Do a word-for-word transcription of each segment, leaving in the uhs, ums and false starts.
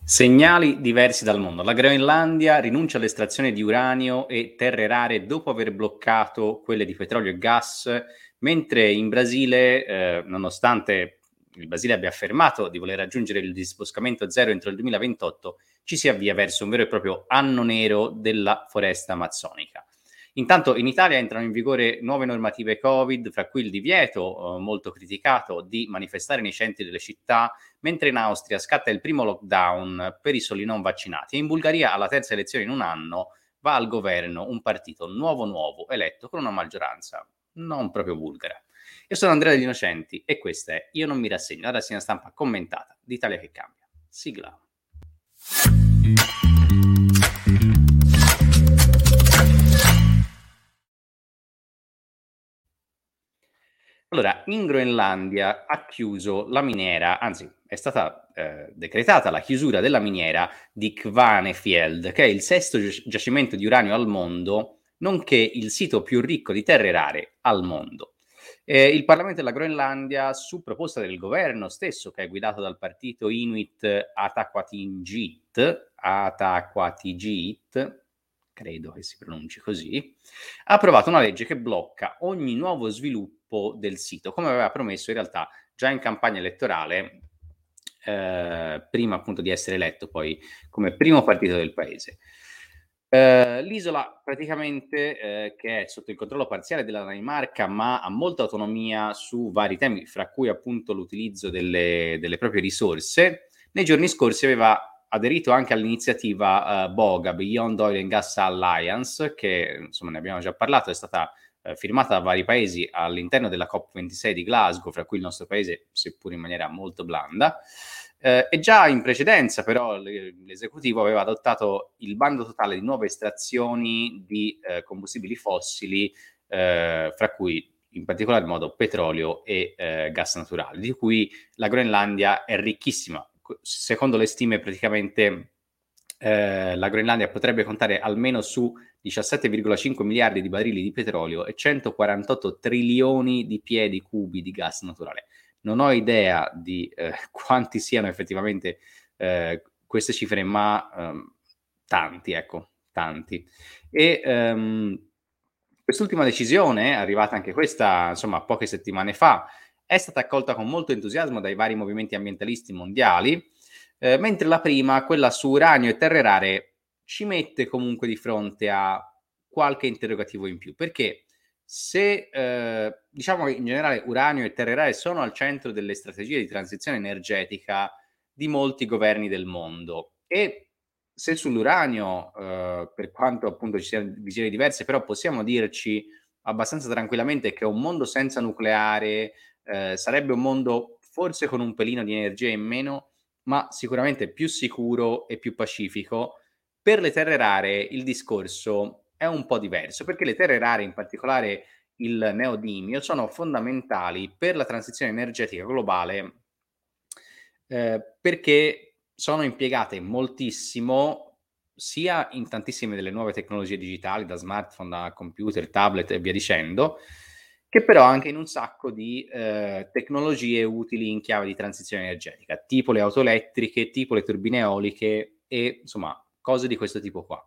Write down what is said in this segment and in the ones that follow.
Segnali diversi dal mondo. La Groenlandia rinuncia all'estrazione di uranio e terre rare dopo aver bloccato quelle di petrolio e gas, mentre in Brasile, eh, nonostante il Brasile abbia affermato di voler raggiungere il disboscamento zero entro il duemilaventotto, ci si avvia verso un vero e proprio anno nero della foresta amazzonica. Intanto in Italia entrano in vigore nuove normative Covid, fra cui il divieto, eh, molto criticato, di manifestare nei centri delle città, mentre in Austria scatta il primo lockdown per i soli non vaccinati e in Bulgaria alla terza elezione in un anno va al governo un partito nuovo nuovo eletto con una maggioranza non proprio bulgara. Io sono Andrea Degli Innocenti e questa è Io non mi rassegno, la rassegna stampa commentata d'Italia che cambia. Sigla. Allora, in Groenlandia ha chiuso la miniera, anzi è stata eh, decretata la chiusura della miniera di Kvanefjeld, che è il sesto giacimento di uranio al mondo, nonché il sito più ricco di terre rare al mondo. Eh, il Parlamento della Groenlandia, su proposta del governo stesso, che è guidato dal partito Inuit Ataqatigiit, Ataqatigiit, credo che si pronunci così, ha approvato una legge che blocca ogni nuovo sviluppo del sito, come aveva promesso in realtà già in campagna elettorale, eh, prima appunto di essere eletto poi come primo partito del paese. Uh, l'isola praticamente uh, che è sotto il controllo parziale della Danimarca ma ha molta autonomia su vari temi, fra cui appunto l'utilizzo delle, delle proprie risorse, nei giorni scorsi aveva aderito anche all'iniziativa uh, BOGA, Beyond Oil and Gas Alliance, che insomma ne abbiamo già parlato, è stata uh, firmata da vari paesi all'interno della COP ventisei di Glasgow, fra cui il nostro paese, seppur in maniera molto blanda. Eh, e già in precedenza però l'esecutivo aveva adottato il bando totale di nuove estrazioni di eh, combustibili fossili, eh, fra cui in particolar modo petrolio e eh, gas naturale, di cui la Groenlandia è ricchissima. Secondo le stime praticamente eh, la Groenlandia potrebbe contare almeno su diciassette virgola cinque miliardi di barili di petrolio e centoquarantotto trilioni di piedi cubi di gas naturale. Non ho idea di eh, quanti siano effettivamente eh, queste cifre, ma ehm, tanti, ecco, tanti. E ehm, quest'ultima decisione, arrivata anche questa, insomma, poche settimane fa, è stata accolta con molto entusiasmo dai vari movimenti ambientalisti mondiali, eh, mentre la prima, quella su uranio e terre rare, ci mette comunque di fronte a qualche interrogativo in più, perché se eh, diciamo che in generale uranio e terre rare sono al centro delle strategie di transizione energetica di molti governi del mondo e se sull'uranio, eh, per quanto appunto ci siano visioni diverse, però possiamo dirci abbastanza tranquillamente che un mondo senza nucleare eh, sarebbe un mondo forse con un pelino di energia in meno, ma sicuramente più sicuro e più pacifico. Per le terre rare il discorso è un po' diverso, perché le terre rare, in particolare il neodimio, sono fondamentali per la transizione energetica globale, eh, perché sono impiegate moltissimo sia in tantissime delle nuove tecnologie digitali, da smartphone, da computer, tablet e via dicendo, che però anche in un sacco di eh, tecnologie utili in chiave di transizione energetica, tipo le auto elettriche, tipo le turbine eoliche e insomma cose di questo tipo qua.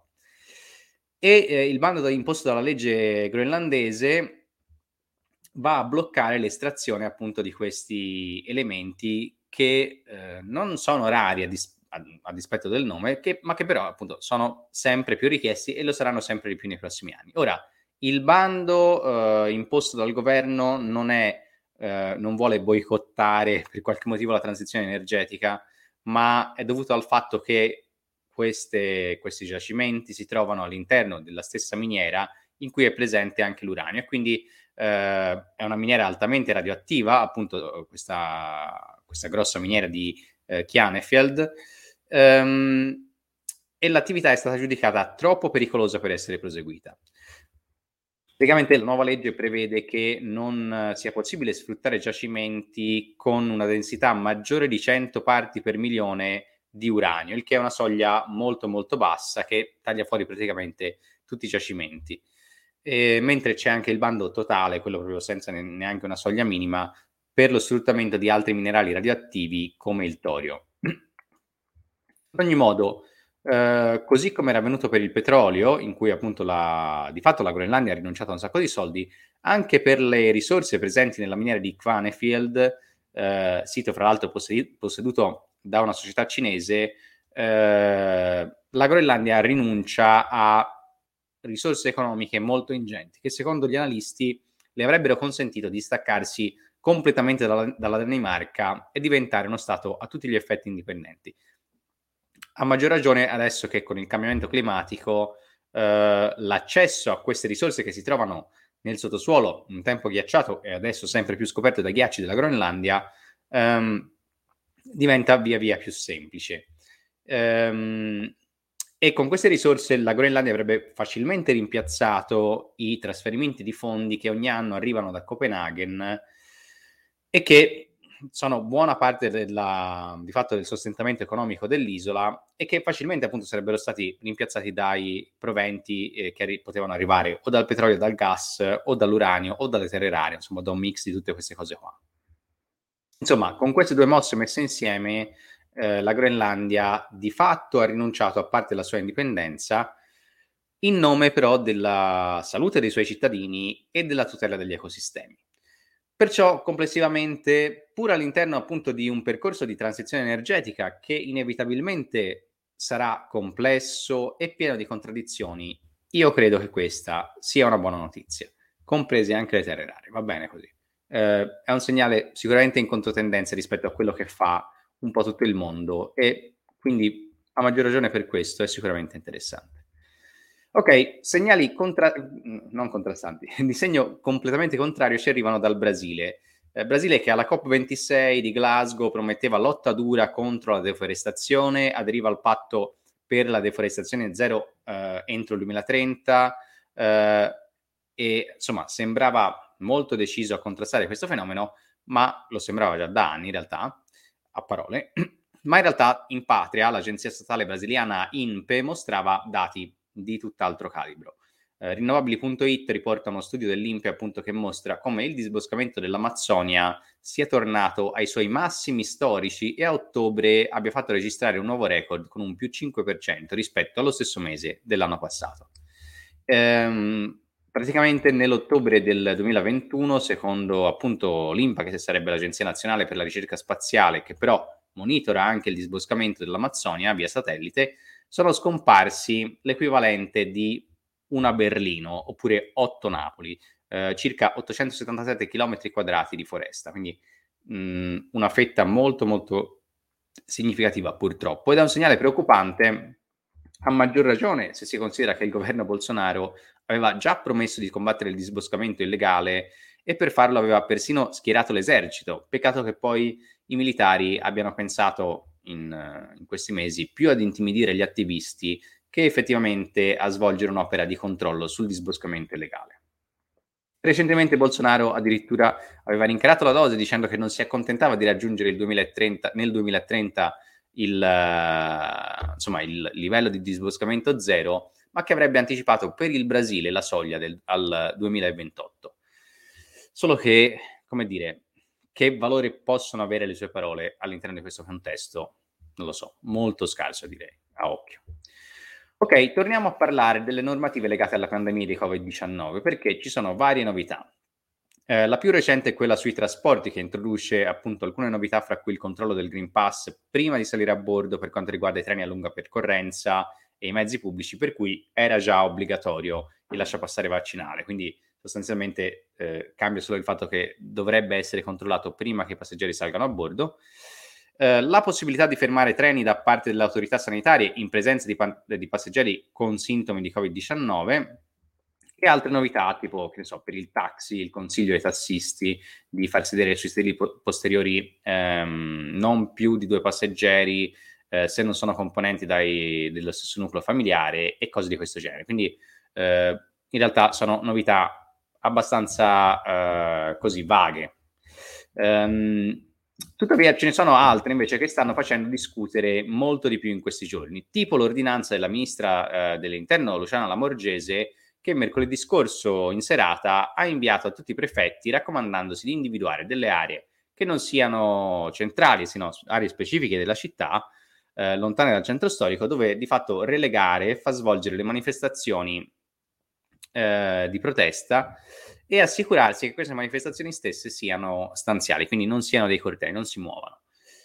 E eh, il bando imposto dalla legge groenlandese va a bloccare l'estrazione appunto di questi elementi che eh, non sono rari a, dis- a, a dispetto del nome, che, ma che però appunto sono sempre più richiesti e lo saranno sempre di più nei prossimi anni. Ora, il bando eh, imposto dal governo non è, eh, non vuole boicottare per qualche motivo la transizione energetica, ma è dovuto al fatto che queste, questi giacimenti si trovano all'interno della stessa miniera in cui è presente anche l'uranio e quindi eh, è una miniera altamente radioattiva, appunto questa, questa grossa miniera di eh, Kjanefjeld, ehm, e l'attività è stata giudicata troppo pericolosa per essere proseguita. Praticamente la nuova legge prevede che non sia possibile sfruttare giacimenti con una densità maggiore di cento parti per milione di uranio, il che è una soglia molto molto bassa che taglia fuori praticamente tutti i giacimenti. E, mentre c'è anche il bando totale, quello proprio senza neanche una soglia minima, per lo sfruttamento di altri minerali radioattivi come il torio. Ad ogni modo, eh, così come era avvenuto per il petrolio, in cui appunto la, di fatto la Groenlandia ha rinunciato a un sacco di soldi, anche per le risorse presenti nella miniera di Kvanefjeld, eh, sito fra l'altro possedi- posseduto da una società cinese, eh, la Groenlandia rinuncia a risorse economiche molto ingenti, che secondo gli analisti le avrebbero consentito di staccarsi completamente dalla, dalla Danimarca e diventare uno Stato a tutti gli effetti indipendenti. A maggior ragione adesso che con il cambiamento climatico eh, l'accesso a queste risorse che si trovano nel sottosuolo, un tempo ghiacciato e adesso sempre più scoperto dai ghiacci della Groenlandia, ehm, diventa via via più semplice. Ehm, e con queste risorse la Groenlandia avrebbe facilmente rimpiazzato i trasferimenti di fondi che ogni anno arrivano da Copenaghen e che sono buona parte della, di fatto del sostentamento economico dell'isola e che facilmente appunto sarebbero stati rimpiazzati dai proventi eh, che arri- potevano arrivare o dal petrolio, dal gas o dall'uranio o dalle terre rare, insomma da un mix di tutte queste cose qua. Insomma, con queste due mosse messe insieme, eh, la Groenlandia di fatto ha rinunciato a parte della sua indipendenza in nome però della salute dei suoi cittadini e della tutela degli ecosistemi. Perciò complessivamente, pur all'interno appunto di un percorso di transizione energetica che inevitabilmente sarà complesso e pieno di contraddizioni, io credo che questa sia una buona notizia, comprese anche le terre rare, va bene così. Eh, è un segnale sicuramente in controtendenza rispetto a quello che fa un po' tutto il mondo e quindi a maggior ragione per questo è sicuramente interessante. Ok, segnali contra- non contrastanti, di segno completamente contrario ci arrivano dal Brasile. Eh, Brasile che alla COP ventisei di Glasgow prometteva lotta dura contro la deforestazione, aderiva al patto per la deforestazione zero eh, entro il duemilatrenta eh, e insomma sembrava molto deciso a contrastare questo fenomeno, ma lo sembrava già da anni in realtà, a parole, ma in realtà in patria l'agenzia statale brasiliana INPE mostrava dati di tutt'altro calibro. Eh, rinnovabili punto it riporta uno studio dell'INPE appunto che mostra come il disboscamento dell'Amazzonia sia tornato ai suoi massimi storici e a ottobre abbia fatto registrare un nuovo record con un più cinque per cento rispetto allo stesso mese dell'anno passato. Ehm, praticamente nell'ottobre del duemilaventuno, secondo appunto l'INPA, che sarebbe l'Agenzia Nazionale per la Ricerca Spaziale, che però monitora anche il disboscamento dell'Amazzonia via satellite, sono scomparsi l'equivalente di una Berlino oppure otto Napoli, eh, circa ottocentosettantasette chilometri quadrati di foresta, quindi mh, una fetta molto molto significativa purtroppo ed è un segnale preoccupante a maggior ragione se si considera che il governo Bolsonaro aveva già promesso di combattere il disboscamento illegale e per farlo aveva persino schierato l'esercito. Peccato che poi i militari abbiano pensato in, in questi mesi più ad intimidire gli attivisti che effettivamente a svolgere un'opera di controllo sul disboscamento illegale. Recentemente Bolsonaro addirittura aveva rincarato la dose dicendo che non si accontentava di raggiungere il duemilatrenta, nel duemilatrenta il, uh, insomma, il livello di disboscamento zero, ma che avrebbe anticipato per il Brasile la soglia del, al duemilaventotto. Solo che, come dire, che valore possono avere le sue parole all'interno di questo contesto? Non lo so, molto scarso direi, a occhio. Ok, torniamo a parlare delle normative legate alla pandemia di covid diciannove perché ci sono varie novità. Eh, la più recente è quella sui trasporti che introduce appunto alcune novità fra cui il controllo del Green Pass prima di salire a bordo per quanto riguarda i treni a lunga percorrenza e i mezzi pubblici, per cui era già obbligatorio il lasciapassare vaccinale, quindi sostanzialmente eh, cambia solo il fatto che dovrebbe essere controllato prima che i passeggeri salgano a bordo. Eh, la possibilità di fermare treni da parte delle autorità sanitarie in presenza di, pan- di passeggeri con sintomi di covid diciannove e altre novità, tipo, che ne so, per il taxi, il consiglio ai tassisti di far sedere sui sedili po- posteriori ehm, non più di due passeggeri eh, se non sono componenti dai, dello stesso nucleo familiare e cose di questo genere. Quindi eh, in realtà sono novità abbastanza eh, così vaghe. Um, tuttavia ce ne sono altre invece che stanno facendo discutere molto di più in questi giorni, tipo l'ordinanza della ministra eh, dell'interno Luciana Lamorgese che mercoledì scorso in serata ha inviato a tutti i prefetti raccomandandosi di individuare delle aree che non siano centrali, sino aree specifiche della città, eh, lontane dal centro storico, dove di fatto relegare e far svolgere le manifestazioni eh, di protesta e assicurarsi che queste manifestazioni stesse siano stanziali, quindi non siano dei cortei, non si muovano.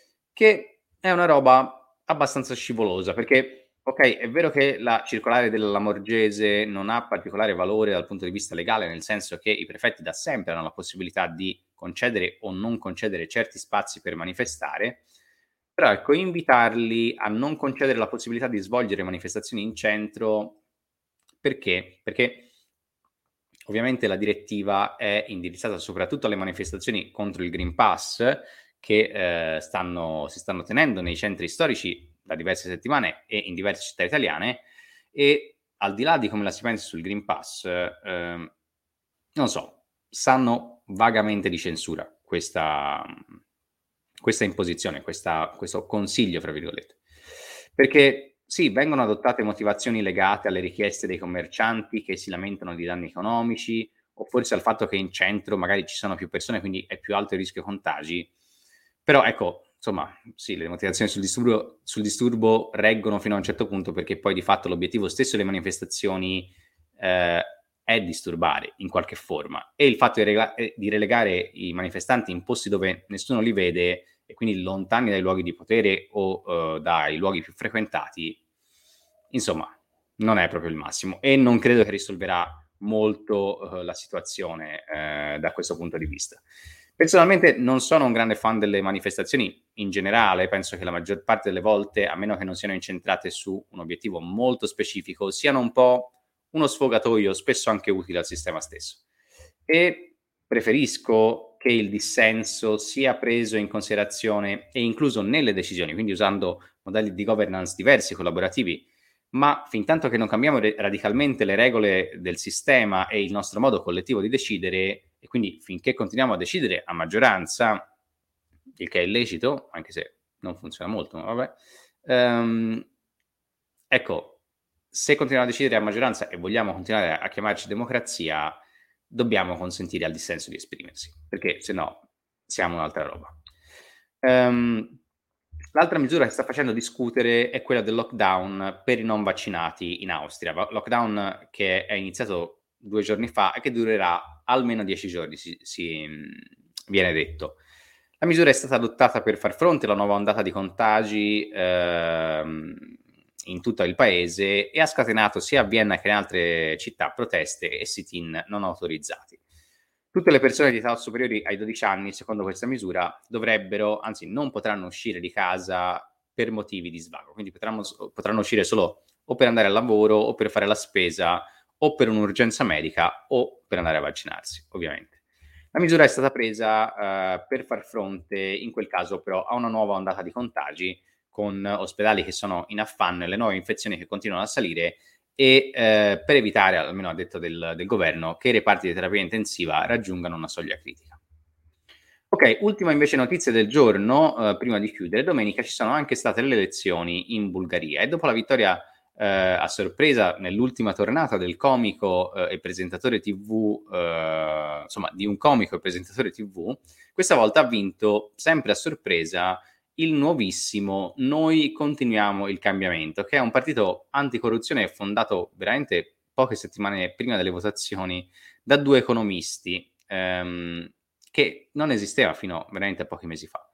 Che è una roba abbastanza scivolosa, perché, ok, è vero che la circolare della Lamorgese non ha particolare valore dal punto di vista legale, nel senso che i prefetti da sempre hanno la possibilità di concedere o non concedere certi spazi per manifestare, però ecco, invitarli a non concedere la possibilità di svolgere manifestazioni in centro, perché? Perché ovviamente la direttiva è indirizzata soprattutto alle manifestazioni contro il Green Pass che eh, stanno, si stanno tenendo nei centri storici da diverse settimane e in diverse città italiane, e al di là di come la si pensi sul Green Pass, eh, non so, sanno vagamente di censura questa, questa imposizione, questa, questo consiglio, fra virgolette. Perché sì, vengono adottate motivazioni legate alle richieste dei commercianti che si lamentano di danni economici, o forse al fatto che in centro magari ci sono più persone, quindi è più alto il rischio contagi. Però ecco, insomma, sì, le motivazioni sul disturbo, sul disturbo reggono fino a un certo punto, perché poi di fatto l'obiettivo stesso delle manifestazioni eh, è disturbare in qualche forma, e il fatto di, rega- di relegare i manifestanti in posti dove nessuno li vede e quindi lontani dai luoghi di potere o uh, dai luoghi più frequentati, insomma, non è proprio il massimo, e non credo che risolverà molto uh, la situazione uh, da questo punto di vista. Personalmente non sono un grande fan delle manifestazioni in generale, penso che la maggior parte delle volte, a meno che non siano incentrate su un obiettivo molto specifico, siano un po' uno sfogatoio, spesso anche utile al sistema stesso. E preferisco che il dissenso sia preso in considerazione e incluso nelle decisioni, quindi usando modelli di governance diversi, collaborativi, ma fin tanto che non cambiamo re- radicalmente le regole del sistema e il nostro modo collettivo di decidere, e quindi finché continuiamo a decidere a maggioranza, il che è illecito, anche se non funziona molto, ma vabbè, ehm, ecco, se continuiamo a decidere a maggioranza e vogliamo continuare a chiamarci democrazia, dobbiamo consentire al dissenso di esprimersi, perché se no siamo un'altra roba. Um, l'altra misura che sta facendo discutere è quella del lockdown per i non vaccinati in Austria, lockdown che è iniziato due giorni fa e che durerà almeno dieci giorni, si, si viene detto. La misura è stata adottata per far fronte alla nuova ondata di contagi ehm, in tutto il paese, e ha scatenato sia a Vienna che in altre città proteste e sit-in non autorizzati. Tutte le persone di età superiori ai dodici anni, secondo questa misura, dovrebbero, anzi non potranno uscire di casa per motivi di svago, quindi potranno, potranno uscire solo o per andare al lavoro o per fare la spesa o per un'urgenza medica o per andare a vaccinarsi, ovviamente. La misura è stata presa eh, per far fronte, in quel caso però, a una nuova ondata di contagi, con ospedali che sono in affanno e le nuove infezioni che continuano a salire, e eh, per evitare, almeno a detto del, del governo, che i reparti di terapia intensiva raggiungano una soglia critica. Ok, ultima invece notizia del giorno, eh, prima di chiudere. Domenica ci sono anche state le elezioni in Bulgaria, e dopo la vittoria eh, a sorpresa nell'ultima tornata del comico eh, e presentatore tivù, eh, insomma di un comico e presentatore tivù, questa volta ha vinto, sempre a sorpresa, il nuovissimo Noi Continuiamo il Cambiamento, che è un partito anticorruzione fondato veramente poche settimane prima delle votazioni da due economisti, ehm, che non esisteva fino veramente a pochi mesi fa.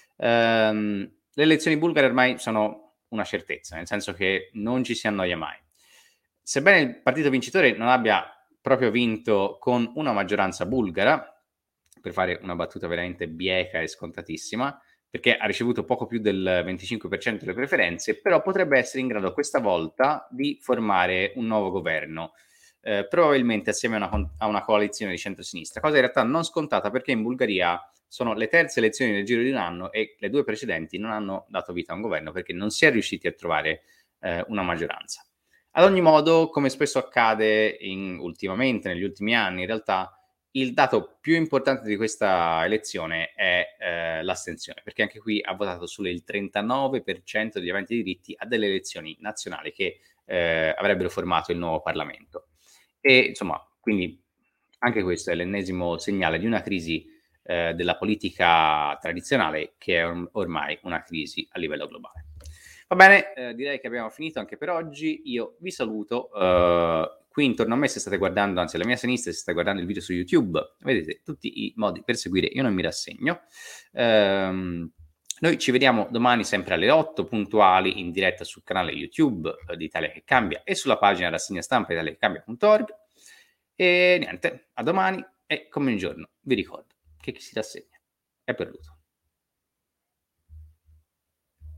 Ehm, le elezioni bulgare ormai sono una certezza, nel senso che non ci si annoia mai. Sebbene il partito vincitore non abbia proprio vinto con una maggioranza bulgara, per fare una battuta veramente bieca e scontatissima, perché ha ricevuto poco più del venticinque per cento delle preferenze, però potrebbe essere in grado questa volta di formare un nuovo governo, eh, probabilmente assieme a una, a una coalizione di centrosinistra, cosa in realtà non scontata, perché in Bulgaria sono le terze elezioni nel giro di un anno e le due precedenti non hanno dato vita a un governo perché non si è riusciti a trovare eh, una maggioranza. Ad ogni modo, come spesso accade in, ultimamente, negli ultimi anni, in realtà il dato più importante di questa elezione è eh, l'astensione, perché anche qui ha votato solo il trentanove per cento degli aventi diritti a delle elezioni nazionali che eh, avrebbero formato il nuovo Parlamento. E insomma, quindi anche questo è l'ennesimo segnale di una crisi eh, della politica tradizionale, che è or- ormai una crisi a livello globale. Va bene, eh, direi che abbiamo finito anche per oggi. Io vi saluto. Uh, qui intorno a me, se state guardando, anzi alla mia sinistra, se state guardando il video su YouTube, vedete tutti i modi per seguire Io non mi rassegno. Um, noi ci vediamo domani sempre alle otto puntuali in diretta sul canale YouTube eh, di Italia che Cambia e sulla pagina rassegna stampa italia che cambia punto org. E niente, a domani e come un giorno vi ricordo che chi si rassegna è perduto.